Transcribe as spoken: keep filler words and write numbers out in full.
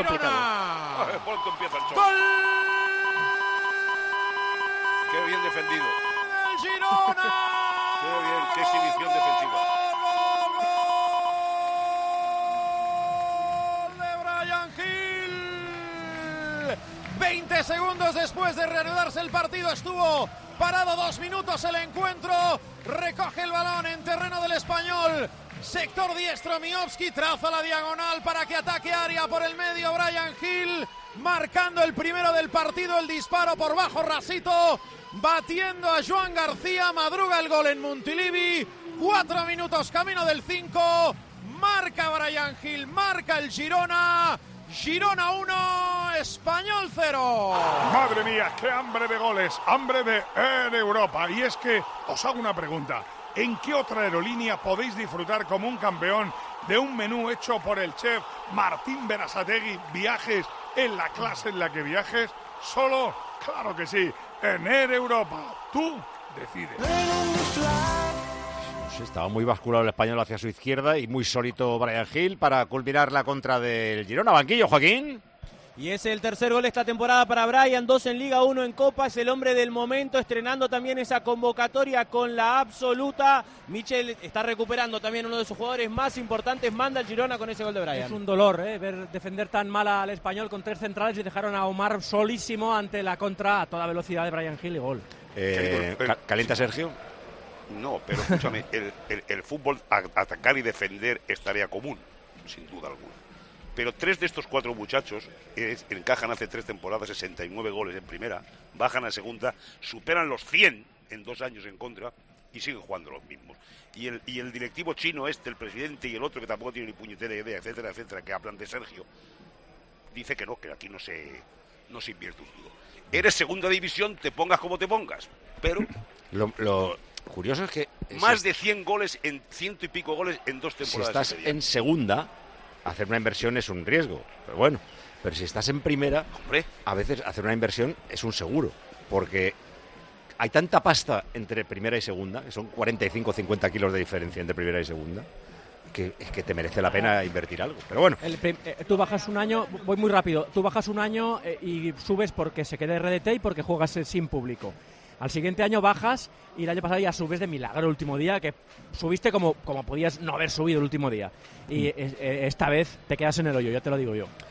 complicado. Ay, pronto empieza el show. ¡Gol! Qué bien defendido. ¡El Girona! Qué bien, qué exhibición defensiva. ¡Gol de Bryan Gil! veinte segundos después de reanudarse el partido estuvo parado dos minutos el encuentro. Recoge el balón en terreno del Español. Sector diestro, Miovski traza la diagonal para que ataque área por el medio. Bryan Gil marcando el primero del partido, el disparo por bajo rasito, batiendo a Joan García. Madruga el gol en Montilivi. Cuatro minutos camino del cinco. Marca Bryan Gil, marca el Girona. Girona uno, Español cero. Madre mía, qué hambre de goles, hambre de en Europa. Y es que os hago una pregunta. ¿En qué otra aerolínea podéis disfrutar como un campeón de un menú hecho por el chef Martín Berasategui? Viajes en la clase en la que viajes. Solo, claro que sí, en Air Europa. Tú decides. Sí, estaba muy basculado el Español hacia su izquierda y muy solito Bryan Gil para culminar la contra del Girona. Banquillo, Joaquín. Y es el tercer gol esta temporada para Bryan, dos en Liga, uno en Copa, es el hombre del momento, estrenando también esa convocatoria con la absoluta. Michel está recuperando también uno de sus jugadores más importantes, manda el Girona con ese gol de Bryan. Es un dolor, ¿eh? Ver defender tan mal al Español con tres centrales y dejaron a Omar solísimo ante la contra a toda velocidad de Bryan Gil y gol. Eh, Pero- ¿Calienta Sergio? No, pero escúchame, el, el, el fútbol a, atacar y defender es tarea común, sin duda alguna. Pero tres de estos cuatro muchachos es, encajan hace tres temporadas sesenta y nueve goles en primera, bajan a segunda, superan los cien en dos años en contra y siguen jugando los mismos. Y el, y el directivo chino este, el presidente y el otro que tampoco tiene ni puñetera idea, etcétera, etcétera, que hablan de Sergio, dice que no, que aquí no se, no se invierte un duro. Eres segunda división, te pongas como te pongas, pero... Lo, lo curioso es que... Más si, de cien goles, en ciento y pico goles en dos si temporadas. estás y media. en segunda, hacer una inversión es un riesgo. Pero bueno, pero si estás en primera, Hombre, a veces hacer una inversión es un seguro. Porque hay tanta pasta entre primera y segunda, que son cuarenta y cinco o cincuenta kilos de diferencia entre primera y segunda, que es que te merece la pena invertir algo. Pero bueno, El prim- eh, tú bajas un año, voy muy rápido, tú bajas un año eh, y subes porque se quede R D T y porque juegas eh, sin público. Al siguiente año bajas y el año pasado ya subes de milagro el último día, que subiste como, como podías no haber subido el último día. Y eh, eh, esta vez te quedas en el hoyo, ya te lo digo yo.